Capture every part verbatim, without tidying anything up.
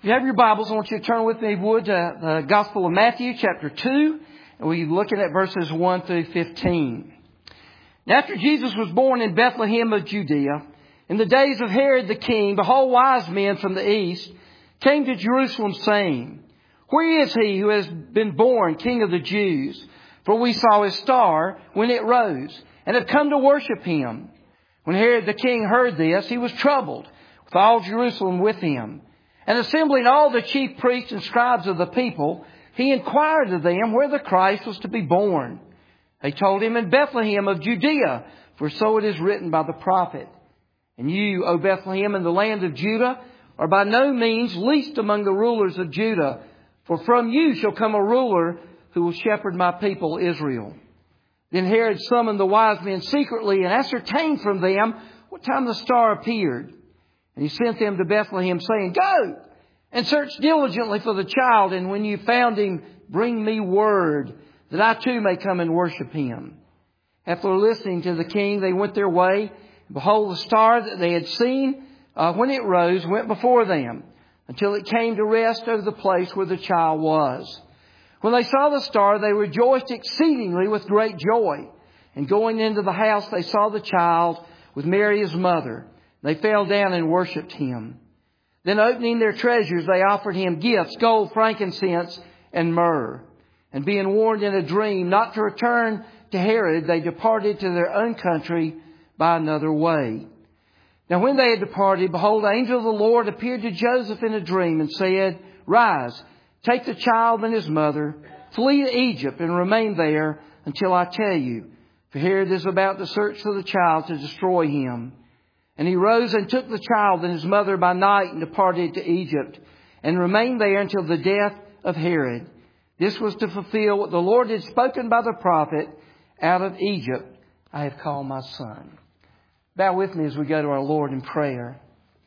If you have your Bibles, I want you to turn with me, if you would, to the Gospel of Matthew, chapter two. And we're looking at verses one through fifteen. Now, after Jesus was born in Bethlehem of Judea, in the days of Herod the king, behold, wise men from the east came to Jerusalem, saying, Where is he who has been born King of the Jews? For we saw his star when it rose, and have come to worship him. When Herod the king heard this, he was troubled, with all Jerusalem with him. And assembling all the chief priests and scribes of the people, he inquired of them where the Christ was to be born. They told him, in Bethlehem of Judea, for so it is written by the prophet. And you, O Bethlehem, in the land of Judah, are by no means least among the rulers of Judah, for from you shall come a ruler who will shepherd my people Israel. Then Herod summoned the wise men secretly and ascertained from them what time the star appeared. And he sent them to Bethlehem, saying, Go and search diligently for the child, and when you found him, bring me word, that I too may come and worship him. After listening to the king, they went their way. And behold, the star that they had seen uh, when it rose went before them, until it came to rest over the place where the child was. When they saw the star, they rejoiced exceedingly with great joy. And going into the house, they saw the child with Mary his mother. They fell down and worshipped him. Then opening their treasures, they offered him gifts, gold, frankincense, and myrrh. And being warned in a dream not to return to Herod, they departed to their own country by another way. Now when they had departed, behold, the angel of the Lord appeared to Joseph in a dream and said, Rise, take the child and his mother, flee to Egypt and remain there until I tell you. For Herod is about to search for the child to destroy him. And he rose and took the child and his mother by night and departed to Egypt and remained there until the death of Herod. This was to fulfill what the Lord had spoken by the prophet, Out of Egypt I have called my son. Bow with me as we go to our Lord in prayer.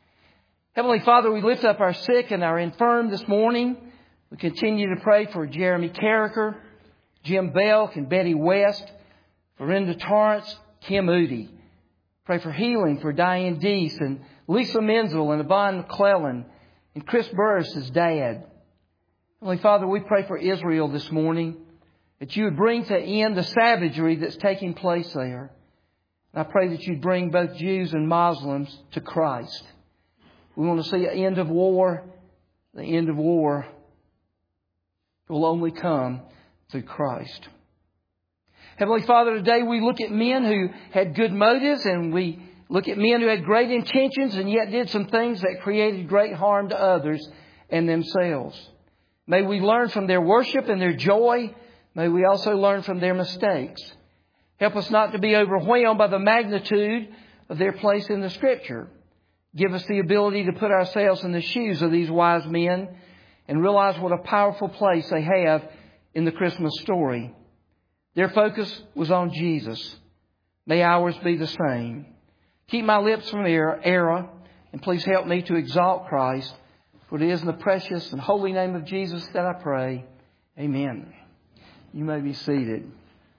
Heavenly Father, we lift up our sick and our infirm this morning. We continue to pray for Jeremy Carricker, Jim Belk and Betty West, Verinda Torrance, Kim Moody. Pray for healing for Diane Deese and Lisa Menzel and Yvonne McClellan and Chris Burris' dad. Heavenly Father, we pray for Israel this morning, that you would bring to end the savagery that's taking place there. And I pray that you'd bring both Jews and Muslims to Christ. We want to see an end of war. The end of war will only come through Christ. Heavenly Father, today we look at men who had good motives, and we look at men who had great intentions and yet did some things that created great harm to others and themselves. May we learn from their worship and their joy. May we also learn from their mistakes. Help us not to be overwhelmed by the magnitude of their place in the Scripture. Give us the ability to put ourselves in the shoes of these wise men and realize what a powerful place they have in the Christmas story. Their focus was on Jesus. May ours be the same. Keep my lips from error, and please help me to exalt Christ. For it is in the precious and holy name of Jesus that I pray. Amen. You may be seated.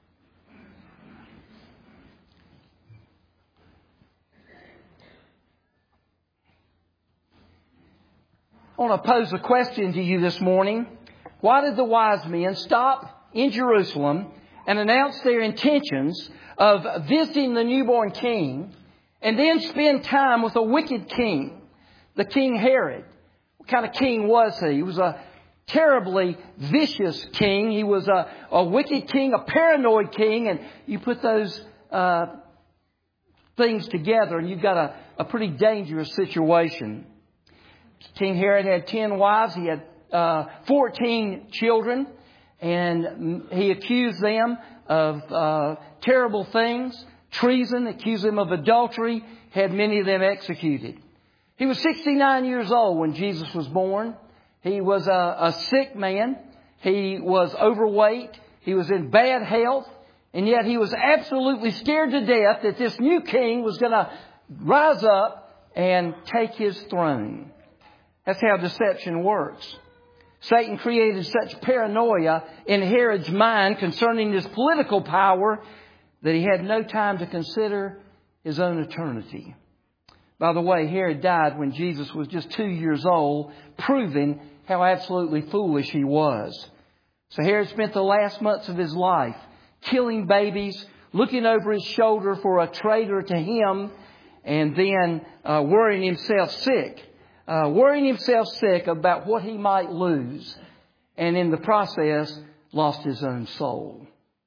I want to pose a question to you this morning. Why did the wise men stop in Jerusalem and announce their intentions of visiting the newborn king and then spend time with a wicked king, the King Herod? What kind of king was he? He was a terribly vicious king. He was a, a wicked king, a paranoid king, and you put those uh, things together and you've got a, a pretty dangerous situation. King Herod had ten wives. He had uh, fourteen children. And he accused them of uh, terrible things, treason, accused them of adultery, had many of them executed. He was sixty-nine years old when Jesus was born. He was a, a sick man. He was overweight. He was in bad health. And yet he was absolutely scared to death that this new king was going to rise up and take his throne. That's how deception works. Satan created such paranoia in Herod's mind concerning his political power that he had no time to consider his own eternity. By the way, Herod died when Jesus was just two years old, proving how absolutely foolish he was. So Herod spent the last months of his life killing babies, looking over his shoulder for a traitor to him, and then uh, worrying himself sick, uh, worrying himself sick about what he might lose, and in the process lost his own soul.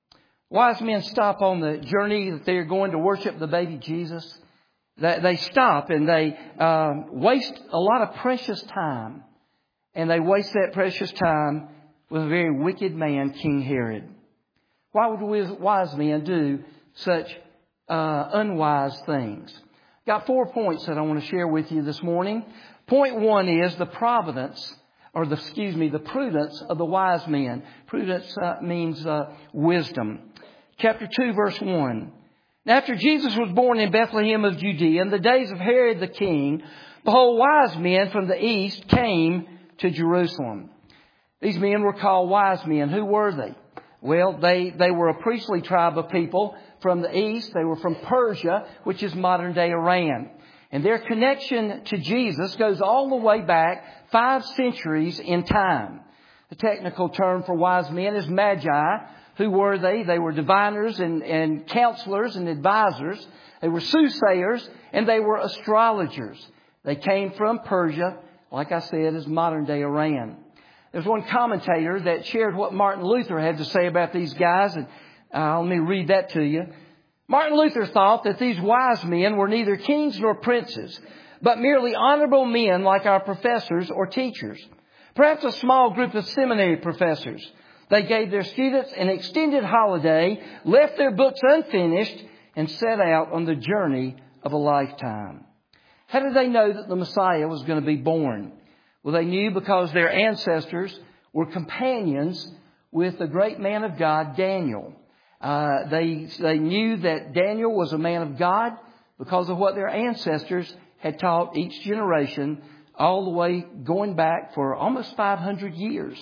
Wise men stop on the journey that they're going to worship the baby Jesus. They stop and they uh, waste a lot of precious time. And they waste that precious time with a very wicked man, King Herod. Why would wise men do such uh, unwise things? Got four points that I want to share with you this morning. Point one is the providence, or the, excuse me, the prudence of the wise men. Prudence uh, means uh, wisdom. Chapter two, verse one. Now, after Jesus was born in Bethlehem of Judea, in the days of Herod the king, behold, wise men from the east came to Jerusalem. These men were called wise men. Who were they? Well, they, they were a priestly tribe of people from the east. They were from Persia, which is modern day Iran. And their connection to Jesus goes all the way back five centuries in time. The technical term for wise men is magi. Who were they? They were diviners and, and counselors and advisors. They were soothsayers and they were astrologers. They came from Persia, like I said, is modern day Iran. There's one commentator that shared what Martin Luther had to say about these guys, and uh, let me read that to you. Martin Luther thought that these wise men were neither kings nor princes, but merely honorable men like our professors or teachers. Perhaps a small group of seminary professors. They gave their students an extended holiday, left their books unfinished, and set out on the journey of a lifetime. How did they know that the Messiah was going to be born? Well, they knew because their ancestors were companions with the great man of God, Daniel. Uh, they, they knew that Daniel was a man of God because of what their ancestors had taught each generation, all the way going back for almost five hundred years.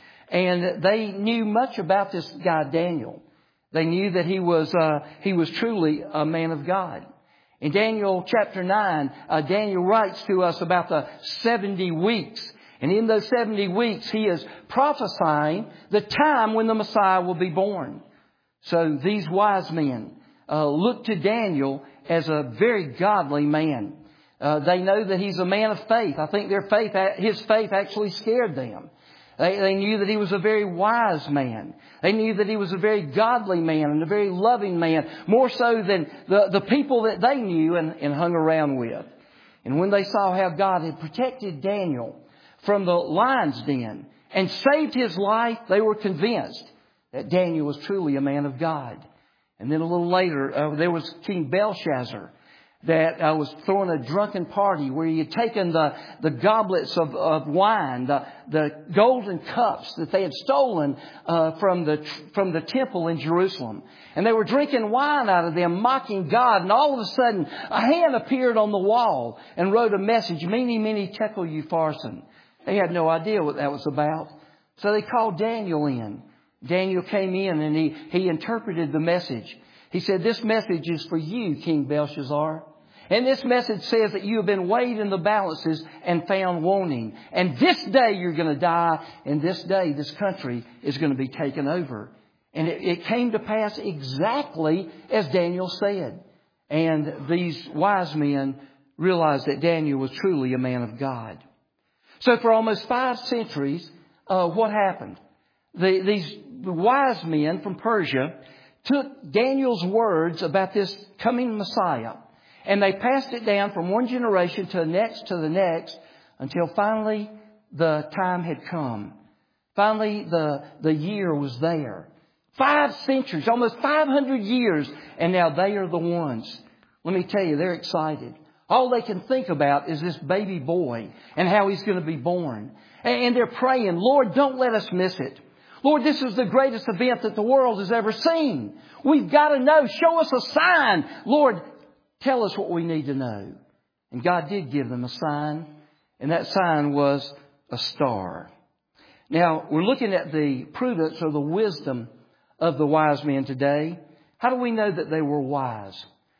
And they knew much about this guy, Daniel. They knew that he was, uh, he was truly a man of God. In Daniel chapter nine, uh, Daniel writes to us about the seventy weeks. And in those seventy weeks, he is prophesying the time when the Messiah will be born. So these wise men uh, look to Daniel as a very godly man. Uh, they know that he's a man of faith. I think their faith, his faith actually scared them. They, they knew that he was a very wise man. They knew that he was a very godly man and a very loving man, more so than the, the people that they knew and, and hung around with. And when they saw how God had protected Daniel from the lion's den and saved his life, they were convinced that Daniel was truly a man of God. And then a little later, uh, there was King Belshazzar that uh, was throwing a drunken party where he had taken the, the goblets of, of wine, the, the golden cups that they had stolen uh, from the from the temple in Jerusalem. And they were drinking wine out of them, mocking God. And all of a sudden, a hand appeared on the wall and wrote a message, Mene, Mene, Tekel, Upharsin. They had no idea what that was about. So they called Daniel in. Daniel came in and he, he interpreted the message. He said, this message is for you, King Belshazzar. And this message says that you have been weighed in the balances and found wanting. And this day you're going to die. And this day this country is going to be taken over. And it, it came to pass exactly as Daniel said. And these wise men realized that Daniel was truly a man of God. So for almost five centuries, uh, what happened? The, these wise men from Persia took Daniel's words about this coming Messiah, and they passed it down from one generation to the next to the next until finally the time had come. Finally, the, the year was there. Five centuries, almost five hundred years, and now they are the ones. Let me tell you, they're excited. All they can think about is this baby boy and how he's going to be born. And they're praying, Lord, don't let us miss it. Lord, this is the greatest event that the world has ever seen. We've got to know. Show us a sign. Lord, tell us what we need to know. And God did give them a sign. And that sign was a star. Now, we're looking at the prudence or the wisdom of the wise men today. How do we know that they were wise?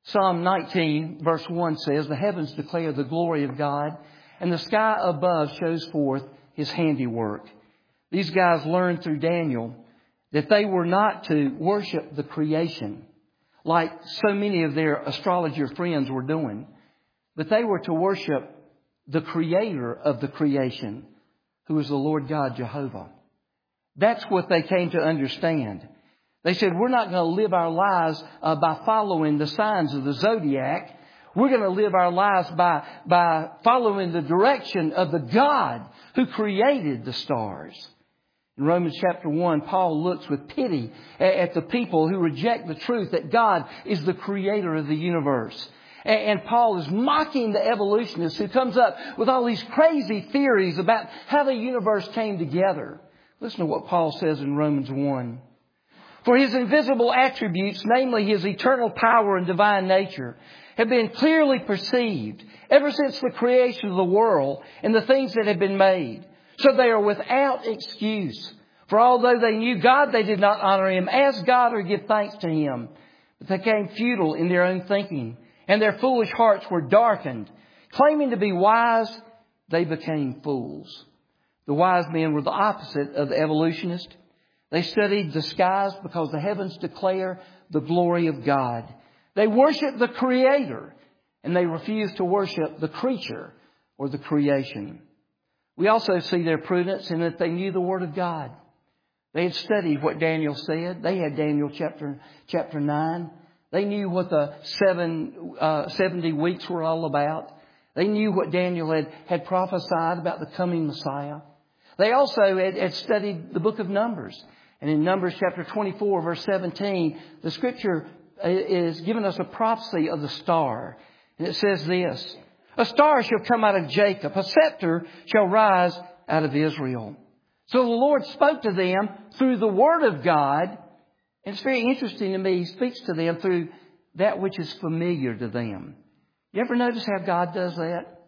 Psalm nineteen verse one says, the heavens declare the glory of God, and the sky above shows forth His handiwork. These guys learned through Daniel that they were not to worship the creation like so many of their astrologer friends were doing, but they were to worship the Creator of the creation, who is the Lord God Jehovah. That's what they came to understand. They said, we're not going to live our lives uh, by following the signs of the zodiac. We're going to live our lives by, by following the direction of the God who created the stars. In Romans chapter one, Paul looks with pity at, at the people who reject the truth that God is the creator of the universe. And, and Paul is mocking the evolutionist who comes up with all these crazy theories about how the universe came together. Listen to what Paul says in Romans one. For His invisible attributes, namely His eternal power and divine nature, have been clearly perceived ever since the creation of the world and the things that have been made. So they are without excuse. For although they knew God, they did not honor Him as God or give thanks to Him. But they became futile in their own thinking, and their foolish hearts were darkened. Claiming to be wise, they became fools. The wise men were the opposite of the evolutionist. They studied the skies because the heavens declare the glory of God. They worship the Creator, and they refuse to worship the creature or the creation. We also see their prudence in that they knew the Word of God. They had studied what Daniel said. They had Daniel chapter chapter nine. They knew what the seven uh, seventy weeks were all about. They knew what Daniel had, had prophesied about the coming Messiah. They also had, had studied the book of Numbers. And in Numbers chapter twenty-four, verse seventeen, the Scripture is giving us a prophecy of the star. And it says this, a star shall come out of Jacob, a scepter shall rise out of Israel. So the Lord spoke to them through the Word of God. And it's very interesting to me, He speaks to them through that which is familiar to them. You ever notice how God does that?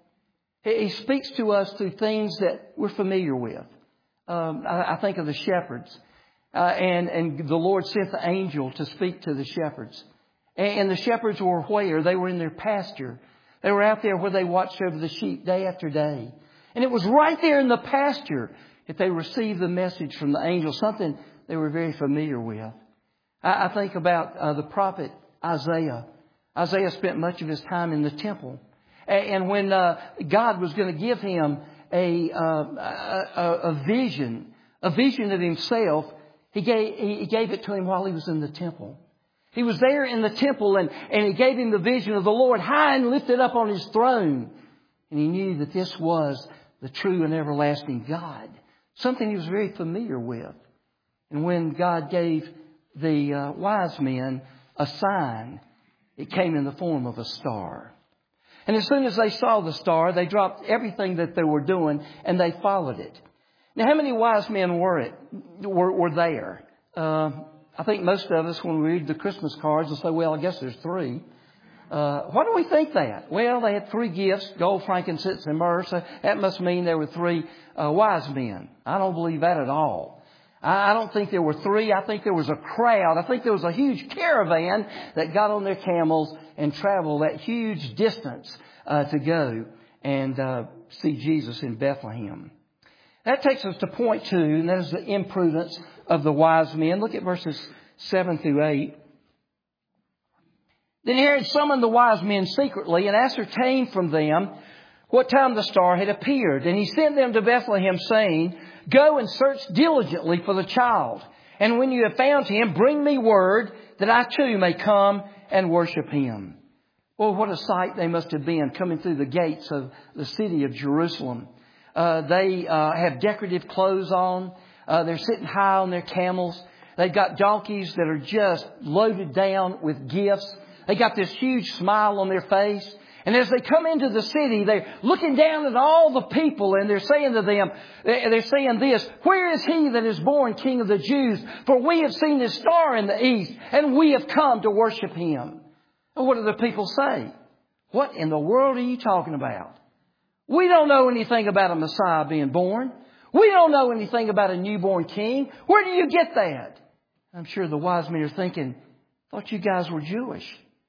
He speaks to us through things that we're familiar with. Um, I, I think of the shepherds. Uh, and, and the Lord sent the angel to speak to the shepherds. And, and the shepherds were where? They were in their pasture. They were out there where they watched over the sheep day after day. And it was right there in the pasture that they received the message from the angel, something they were very familiar with. I, I think about uh, the prophet Isaiah. Isaiah spent much of his time in the temple. And, and when uh, God was going to give him a, uh, a, a vision, a vision of himself, He gave, he gave it to him while he was in the temple. He was there in the temple and, and He gave him the vision of the Lord high and lifted up on His throne. And he knew that this was the true and everlasting God. Something he was very familiar with. And when God gave the uh, wise men a sign, it came in the form of a star. And as soon as they saw the star, they dropped everything that they were doing and they followed it. Now, how many wise men were it were, were there? Uh, I think most of us, when we read the Christmas cards, will say, well, I guess there's three. Uh, why do we think that? Well, they had three gifts, gold, frankincense, and myrrh. So that must mean there were three uh, wise men. I don't believe that at all. I, I don't think there were three. I think there was a crowd. I think there was a huge caravan that got on their camels and traveled that huge distance uh, to go and uh, see Jesus in Bethlehem. That takes us to point two, and that is the imprudence of the wise men. Look at verses seven through eight. Then Herod summoned the wise men secretly and ascertained from them what time the star had appeared. And he sent them to Bethlehem, saying, go and search diligently for the child. And when you have found him, bring me word that I too may come and worship him. Well, what a sight they must have been coming through the gates of the city of Jerusalem. Uh, they uh, have decorative clothes on. Uh, they're sitting high on their camels. They've got donkeys that are just loaded down with gifts. They got this huge smile on their face. And as they come into the city, they're looking down at all the people and they're saying to them, they're saying this, where is he that is born King of the Jews? For we have seen his star in the east and we have come to worship him. And what do the people say? What in the world are you talking about? We don't know anything about a Messiah being born. We don't know anything about a newborn king. Where do you get that? I'm sure the wise men are thinking, I thought you guys were Jewish.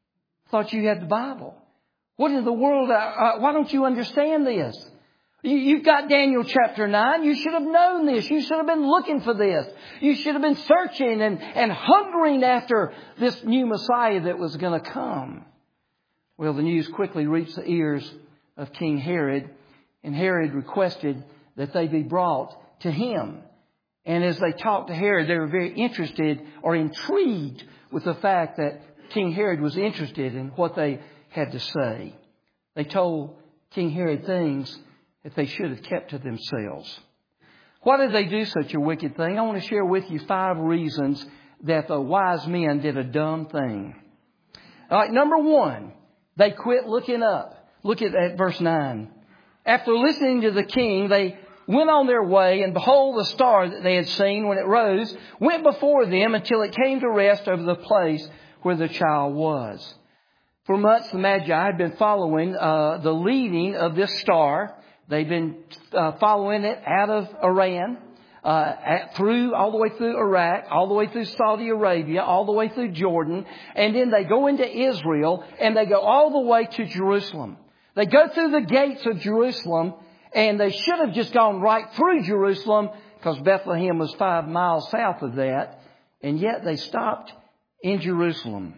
thought you had the Bible. What in the world? Uh, uh, why don't you understand this? You, you've got Daniel chapter nine. You should have known this. You should have been looking for this. You should have been searching and, and hungering after this new Messiah that was going to come. Well, the news quickly reached the ears of King Herod, and Herod requested that they be brought to him. And as they talked to Herod, they were very interested or intrigued with the fact that King Herod was interested in what they had to say. They told King Herod things that they should have kept to themselves. Why did they do such a wicked thing? I want to share with you five reasons that the wise men did a dumb thing. All right, number one, they quit looking up. Look at that verse nine. After listening to the king, they went on their way, and behold, the star that they had seen when it rose went before them until it came to rest over the place where the child was. For months, the Magi had been following uh, the leading of this star. They've been uh, following it out of Iran, uh, at, through all the way through Iraq, all the way through Saudi Arabia, all the way through Jordan, and then they go into Israel, and they go all the way to Jerusalem. They go through the gates of Jerusalem, and they should have just gone right through Jerusalem because Bethlehem was five miles south of that, and yet they stopped in Jerusalem.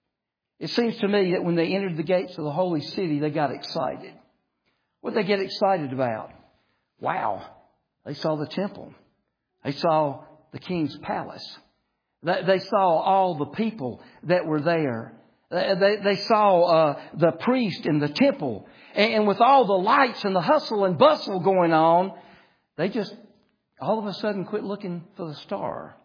It seems to me that when they entered the gates of the holy city, they got excited. What did they get excited about? Wow, they saw the temple. They saw the king's palace. They saw all the people that were there. They, they saw uh, the priest in the temple. And with all the lights and the hustle and bustle going on, they just all of a sudden quit looking for the star.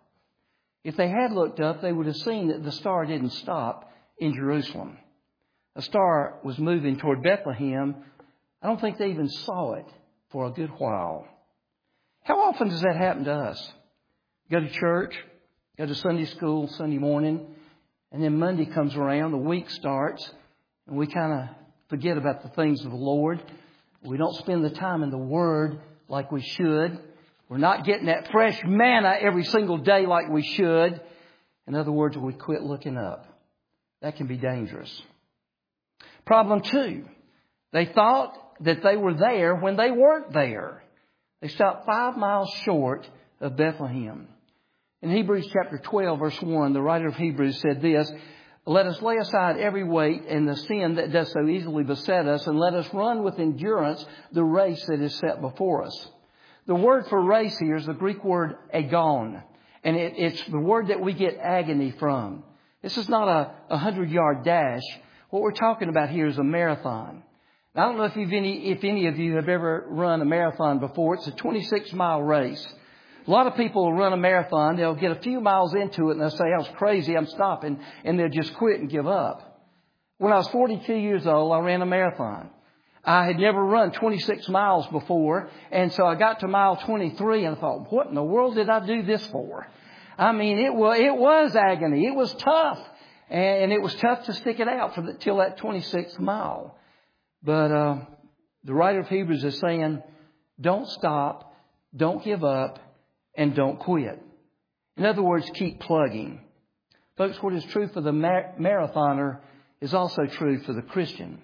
If they had looked up, they would have seen that the star didn't stop in Jerusalem. The star was moving toward Bethlehem. I don't think they even saw it for a good while. How often does that happen to us? Go to church, go to Sunday school Sunday morning, and then Monday comes around, the week starts, and we kind of forget about the things of the Lord. We don't spend the time in the Word like we should. We're not getting that fresh manna every single day like we should. In other words, we quit looking up. That can be dangerous. Problem two, they thought that they were there when they weren't there. They stopped five miles short of Bethlehem. In Hebrews chapter twelve, verse one, the writer of Hebrews said this, "Let us lay aside every weight and the sin that does so easily beset us, and let us run with endurance the race that is set before us." The word for race here is the Greek word agon, and it, it's the word that we get agony from. This is not a, a hundred-yard dash. What we're talking about here is a marathon. Now, I don't know if, you've any, if any of you have ever run a marathon before. It's a twenty-six mile race. A lot of people will run a marathon. They'll get a few miles into it and they'll say, "I was crazy, I'm stopping," and they'll just quit and give up. When I was forty-two years old, I ran a marathon. I had never run twenty-six miles before, and so I got to mile twenty-three and I thought, what in the world did I do this for? I mean, it was, it was agony. It was tough, and it was tough to stick it out for the, till that twenty-sixth mile. But uh, the writer of Hebrews is saying, don't stop, don't give up, and don't quit. In other words, keep plugging. Folks, what is true for the mar- marathoner is also true for the Christian.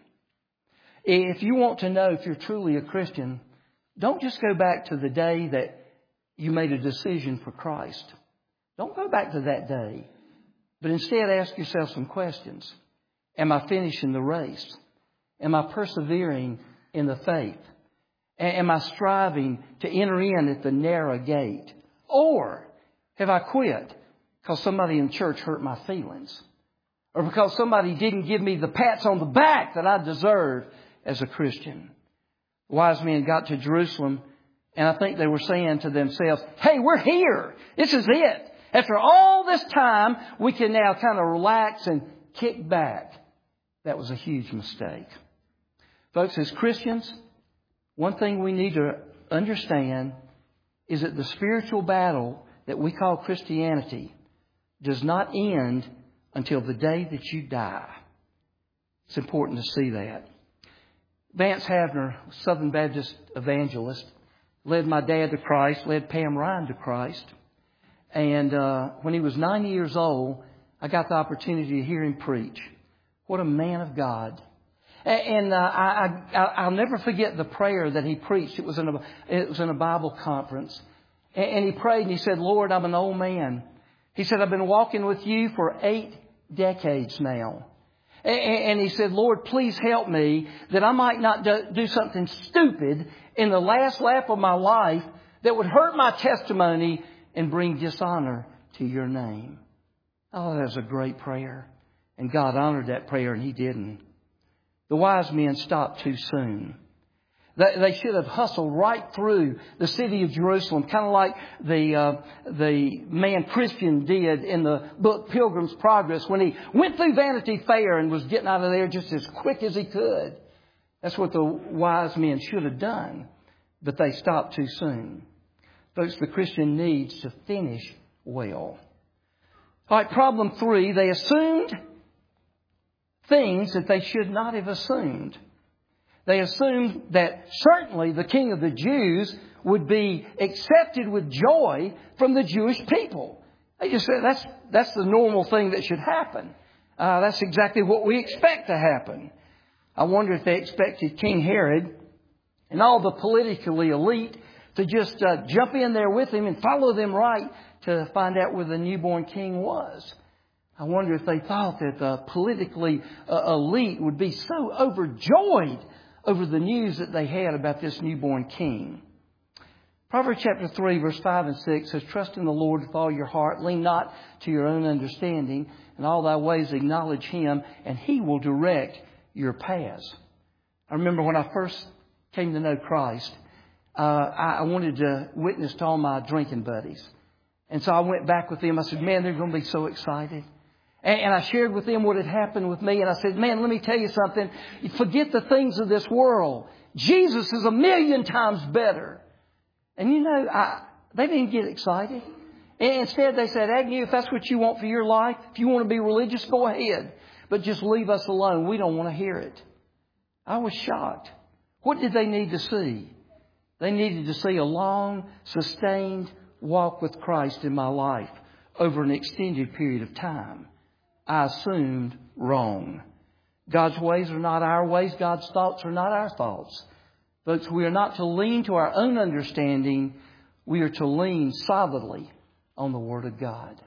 If you want to know if you're truly a Christian, don't just go back to the day that you made a decision for Christ. Don't go back to that day, but instead ask yourself some questions. Am I finishing the race? Am I persevering in the faith? Am I striving to enter in at the narrow gate? Or have I quit because somebody in church hurt my feelings? Or because somebody didn't give me the pats on the back that I deserve as a Christian? The wise men got to Jerusalem, and I think they were saying to themselves, "Hey, we're here. This is it. After all this time, we can now kind of relax and kick back." That was a huge mistake. Folks, as Christians, one thing we need to understand is that the spiritual battle that we call Christianity does not end until the day that you die. It's important to see that. Vance Havner, Southern Baptist evangelist, led my dad to Christ, led Pam Ryan to Christ. And uh, when he was ninety years old, I got the opportunity to hear him preach. What a man of God. And uh, I, I, I'll never forget the prayer that he preached. It was in a, it was in a Bible conference. And he prayed and he said, Lord, I'm an old man. He said, I've been walking with you for eight decades now. And he said, Lord, please help me that I might not do something stupid in the last lap of my life that would hurt my testimony and bring dishonor to your name. Oh, that was a great prayer. And God honored that prayer, and He didn't. The wise men stopped too soon. They should have hustled right through the city of Jerusalem, kind of like the uh, the man Christian did in the book Pilgrim's Progress when he went through Vanity Fair and was getting out of there just as quick as he could. That's what the wise men should have done, but they stopped too soon. Folks, the Christian needs to finish well. All right, problem three, they assumed things that they should not have assumed. They assumed that certainly the King of the Jews would be accepted with joy from the Jewish people. They just said that's that's the normal thing that should happen. Uh, that's exactly what we expect to happen. I wonder if they expected King Herod and all the politically elite to just uh, jump in there with him and follow them right to find out where the newborn king was. I wonder if they thought that the politically uh, elite would be so overjoyed over the news that they had about this newborn king. Proverbs chapter three, verse five and six says, trust in the Lord with all your heart. Lean not to your own understanding. In all thy ways acknowledge Him, and He will direct your paths. I remember when I first came to know Christ, uh, I, I wanted to witness to all my drinking buddies. And so I went back with them. I said, man, they're going to be so excited. And I shared with them what had happened with me. And I said, man, let me tell you something. Forget the things of this world. Jesus is a million times better. And you know, I, they didn't get excited. And instead they said, Agnew, if that's what you want for your life, if you want to be religious, go ahead. But just leave us alone. We don't want to hear it. I was shocked. What did they need to see? They needed to see a long, sustained walk with Christ in my life over an extended period of time. I assumed wrong. God's ways are not our ways. God's thoughts are not our thoughts. Folks, we are not to lean to our own understanding. We are to lean solidly on the Word of God.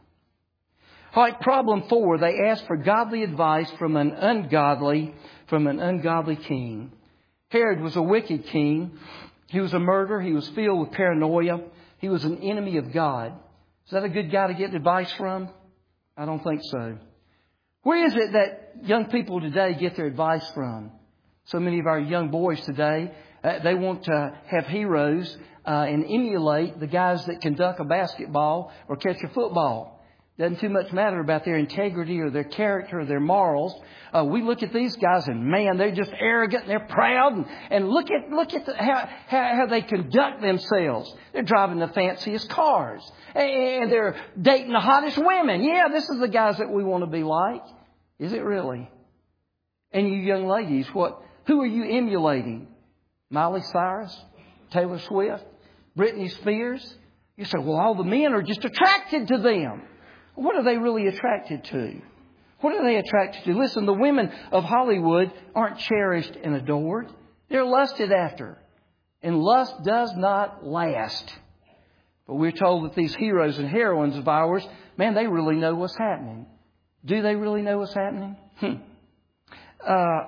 All right, problem four. They asked for godly advice from an ungodly, from an ungodly king. Herod was a wicked king. He was a murderer. He was filled with paranoia. He was an enemy of God. Is that a good guy to get advice from? I don't think so. Where is it that young people today get their advice from? So many of our young boys today, uh, they want to have heroes uh, and emulate the guys that can dunk a basketball or catch a football. Doesn't too much matter about their integrity or their character or their morals. Uh, we look at these guys and man, they're just arrogant and they're proud. And, and look at look at the, how, how how they conduct themselves. They're driving the fanciest cars and they're dating the hottest women. Yeah, this is the guys that we want to be like. Is it really? And you young ladies, what? Who are you emulating? Miley Cyrus, Taylor Swift, Britney Spears? You say, well, all the men are just attracted to them. What are they really attracted to? What are they attracted to? Listen, the women of Hollywood aren't cherished and adored. They're lusted after. And lust does not last. But we're told that these heroes and heroines of ours, man, they really know what's happening. Do they really know what's happening? Hmm. Uh,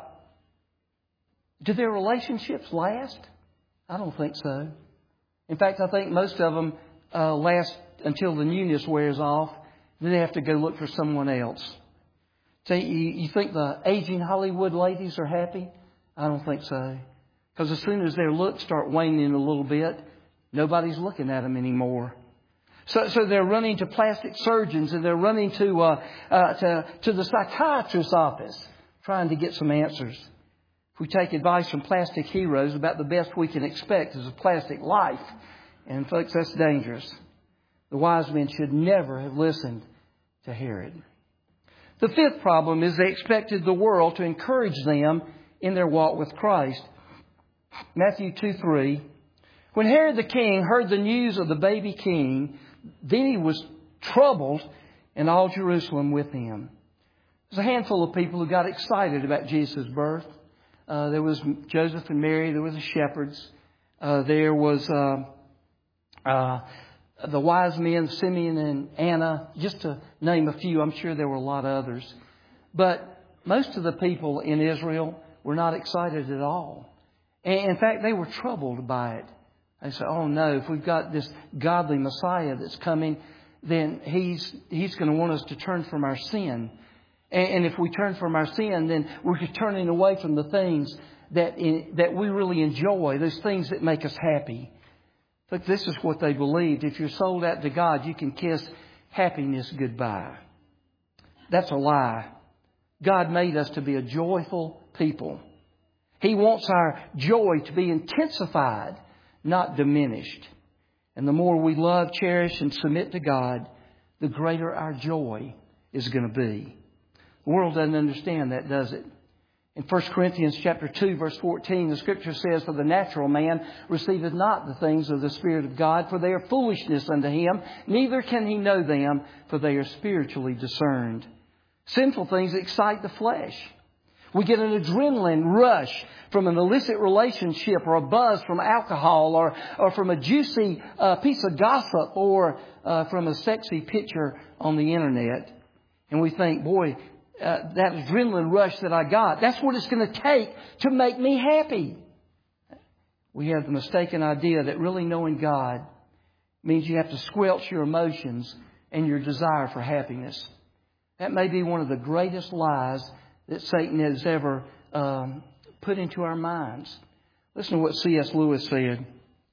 do their relationships last? I don't think so. In fact, I think most of them uh, last until the newness wears off. Then they have to go look for someone else. So you, you think the aging Hollywood ladies are happy? I don't think so. Because as soon as their looks start waning a little bit, nobody's looking at them anymore. So, so they're running to plastic surgeons and they're running to, uh, uh, to, to the psychiatrist's office trying to get some answers. If we take advice from plastic heroes, about the best we can expect is a plastic life. And folks, that's dangerous. The wise men should never have listened to Herod. The fifth problem is they expected the world to encourage them in their walk with Christ. Matthew two three. When Herod the king heard the news of the baby king, then he was troubled and all Jerusalem with him. There's a handful of people who got excited about Jesus' birth. Uh, there was Joseph and Mary. There was the shepherds. Uh, there was uh, uh, the wise men, Simeon and Anna, just to name a few. I'm sure there were a lot of others. But most of the people in Israel were not excited at all. And in fact, they were troubled by it. They said, oh no, if we've got this godly Messiah that's coming, then he's, he's going to want us to turn from our sin. And if we turn from our sin, then we're turning away from the things that that we really enjoy, those things that make us happy. But this is what they believed. If you're sold out to God, you can kiss happiness goodbye. That's a lie. God made us to be a joyful people. He wants our joy to be intensified, not diminished. And the more we love, cherish, and submit to God, the greater our joy is going to be. The world doesn't understand that, does it? In First Corinthians chapter two, verse fourteen, the Scripture says, for the natural man receiveth not the things of the Spirit of God, for they are foolishness unto him, neither can he know them, for they are spiritually discerned. Sinful things excite the flesh. We get an adrenaline rush from an illicit relationship, or a buzz from alcohol, or, or from a juicy uh, piece of gossip, or uh, from a sexy picture on the internet. And we think, boy, Uh, that adrenaline rush that I got, that's what it's going to take to make me happy. We have the mistaken idea that really knowing God means you have to squelch your emotions and your desire for happiness. That may be one of the greatest lies that Satan has ever um, put into our minds. Listen to what C S Lewis said.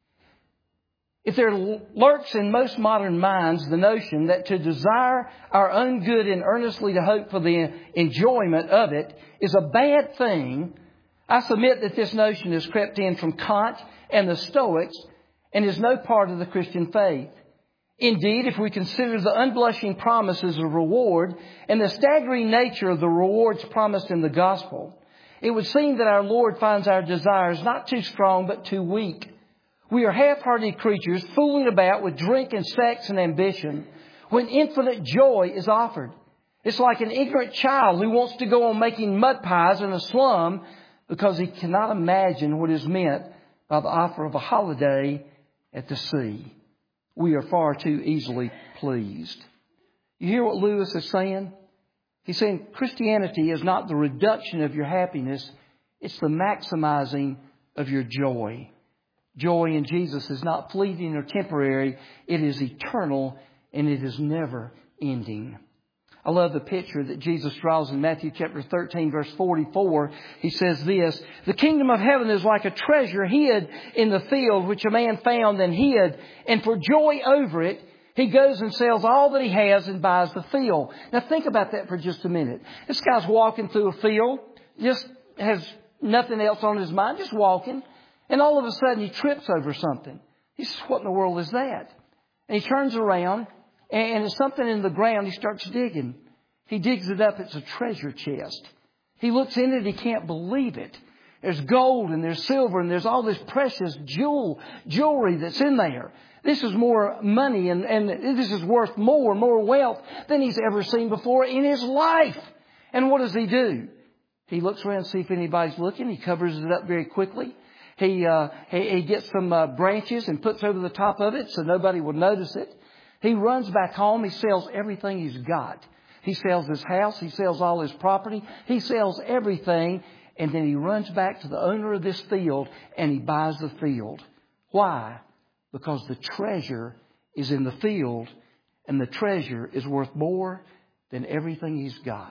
If there lurks in most modern minds the notion that to desire our own good and earnestly to hope for the enjoyment of it is a bad thing, I submit that this notion has crept in from Kant and the Stoics and is no part of the Christian faith. Indeed, if we consider the unblushing promises of reward and the staggering nature of the rewards promised in the gospel, it would seem that our Lord finds our desires not too strong but too weak. We are half-hearted creatures fooling about with drink and sex and ambition when infinite joy is offered. It's like an ignorant child who wants to go on making mud pies in a slum because he cannot imagine what is meant by the offer of a holiday at the sea. We are far too easily pleased. You hear what Lewis is saying? He's saying Christianity is not the reduction of your happiness. It's the maximizing of your joy. Joy in Jesus is not fleeting or temporary. It is eternal and it is never ending. I love the picture that Jesus draws in Matthew chapter thirteen, verse forty-four. He says this, the kingdom of heaven is like a treasure hid in the field, which a man found and hid. And for joy over it, he goes and sells all that he has and buys the field. Now think about that for just a minute. This guy's walking through a field, just has nothing else on his mind, just walking. And all of a sudden he trips over something. He says, what in the world is that? And he turns around and there's something in the ground. He starts digging. He digs it up. It's a treasure chest. He looks in it. He can't believe it. There's gold and there's silver and there's all this precious jewel, jewelry that's in there. This is more money and, and this is worth more, more wealth than he's ever seen before in his life. And what does he do? He looks around to see if anybody's looking. He covers it up very quickly. He, uh, he, he gets some uh, branches and puts over the top of it so nobody will notice it. He runs back home. He sells everything he's got. He sells his house. He sells all his property. He sells everything. And then he runs back to the owner of this field and he buys the field. Why? Because the treasure is in the field and the treasure is worth more than everything he's got.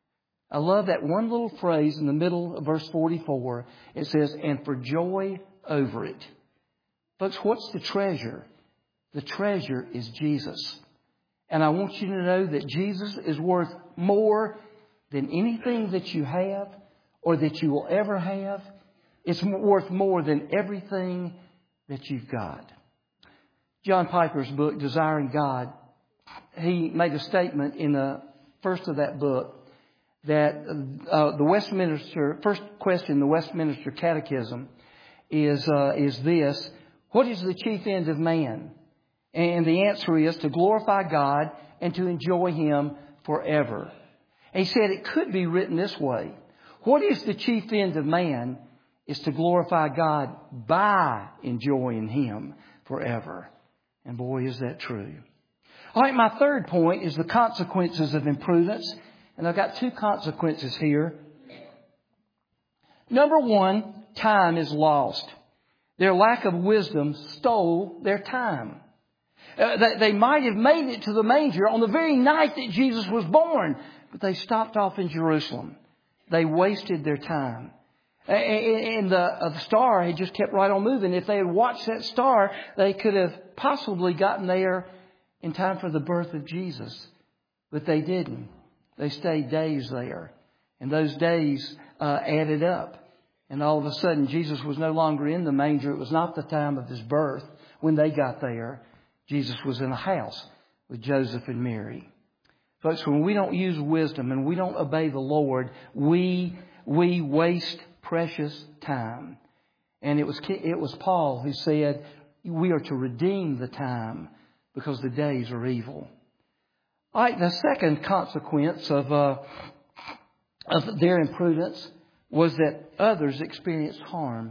I love that one little phrase in the middle of verse forty-four. It says, and for joy over it. Folks, what's the treasure? The treasure is Jesus. And I want you to know that Jesus is worth more than anything that you have or that you will ever have. It's worth more than everything that you've got. John Piper's book, Desiring God, he made a statement in the first of that book that uh, the Westminster, first question, the Westminster Catechism is, uh, is this: what is the chief end of man? And the answer is to glorify God and to enjoy Him forever. He said it could be written this way. What is the chief end of man is to glorify God by enjoying Him forever. And boy, is that true. All right, my third point is the consequences of imprudence. And I've got two consequences here. Number one, time is lost. Their lack of wisdom stole their time. Uh, they, they might have made it to the manger on the very night that Jesus was born, but they stopped off in Jerusalem. They wasted their time. And the, uh, the star had just kept right on moving. If they had watched that star, they could have possibly gotten there in time for the birth of Jesus. But they didn't. They stayed days there. And those days uh, added up. And all of a sudden, Jesus was no longer in the manger. It was not the time of His birth when they got there. Jesus was in a house with Joseph and Mary. Folks, when we don't use wisdom and we don't obey the Lord, we we waste precious time. And it was it was Paul who said, we are to redeem the time because the days are evil. All right, the second consequence of uh, of their imprudence was that others experienced harm.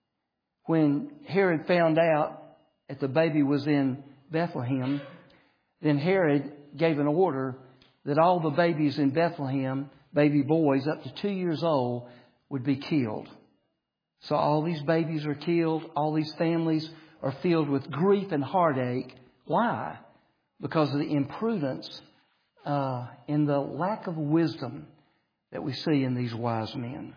When Herod found out that the baby was in Bethlehem, then Herod gave an order that all the babies in Bethlehem, baby boys up to two years old, would be killed. So all these babies are killed. All these families are filled with grief and heartache. Why? Because of the imprudence uh, and the lack of wisdom that we see in these wise men.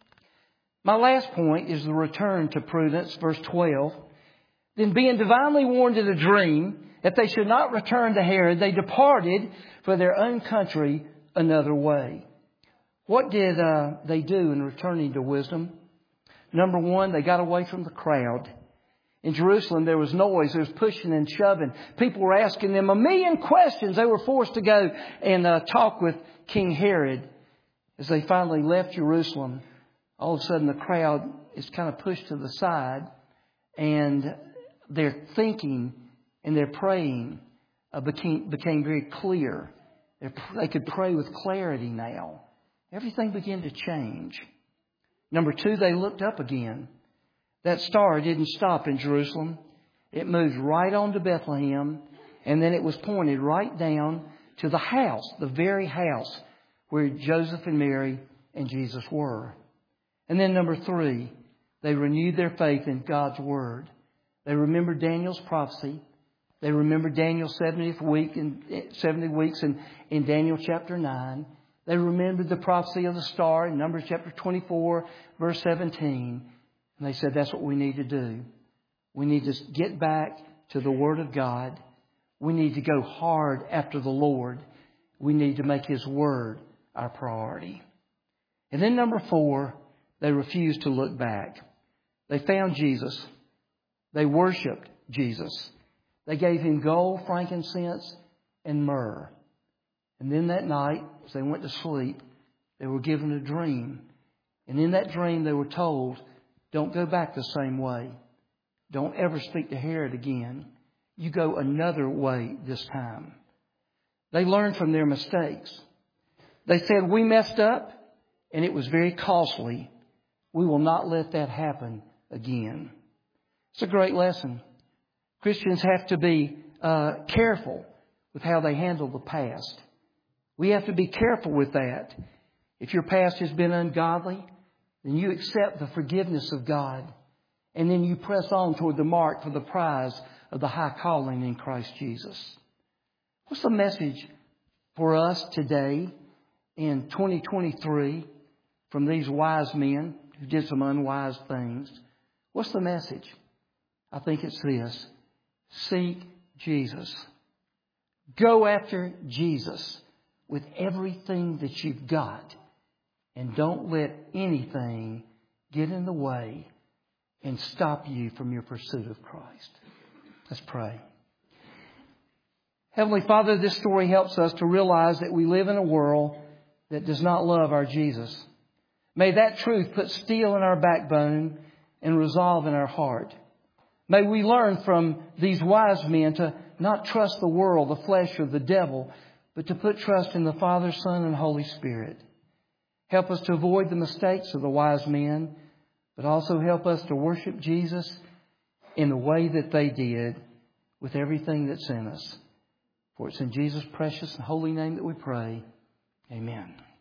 My last point is the return to prudence, verse twelve. Then being divinely warned in a dream that they should not return to Herod, they departed for their own country another way. What did uh, they do in returning to wisdom? Number one, they got away from the crowd. In Jerusalem, there was noise. There was pushing and shoving. People were asking them a million questions. They were forced to go and uh, talk with King Herod. As they finally left Jerusalem, all of a sudden the crowd is kind of pushed to the side, and their thinking and their praying uh, became, became very clear. They're, they could pray with clarity now. Everything began to change. Number two, they looked up again. That star didn't stop in Jerusalem. It moved right on to Bethlehem, and then it was pointed right down to the house, the very house where Joseph and Mary and Jesus were. And then number three, they renewed their faith in God's Word. They remembered Daniel's prophecy. They remembered Daniel's seventieth week in seventy weeks in, in Daniel chapter nine. They remembered the prophecy of the star in Numbers chapter twenty-four, verse seventeen. And they said, that's what we need to do. We need to get back to the Word of God. We need to go hard after the Lord. We need to make His Word our priority. And then number four, they refused to look back. They found Jesus. They worshiped Jesus. They gave Him gold, frankincense, and myrrh. And then that night, as they went to sleep, they were given a dream. And in that dream, they were told, don't go back the same way. Don't ever speak to Herod again. You go another way this time. They learned from their mistakes. They said, we messed up, and it was very costly. We will not let that happen again. It's a great lesson. Christians have to be uh, careful with how they handle the past. We have to be careful with that. If your past has been ungodly, then you accept the forgiveness of God. And then you press on toward the mark for the prize of the high calling in Christ Jesus. What's the message for us today in twenty twenty-three from these wise men who did some unwise things? What's the message? I think it's this. Seek Jesus. Go after Jesus with everything that you've got. And don't let anything get in the way and stop you from your pursuit of Christ. Let's pray. Heavenly Father, this story helps us to realize that we live in a world that does not love our Jesus. May that truth put steel in our backbone and resolve in our heart. May we learn from these wise men to not trust the world, the flesh, or the devil, but to put trust in the Father, Son, and Holy Spirit. Help us to avoid the mistakes of the wise men, but also help us to worship Jesus in the way that they did, with everything that's in us. For it's in Jesus' precious and holy name that we pray. Amen.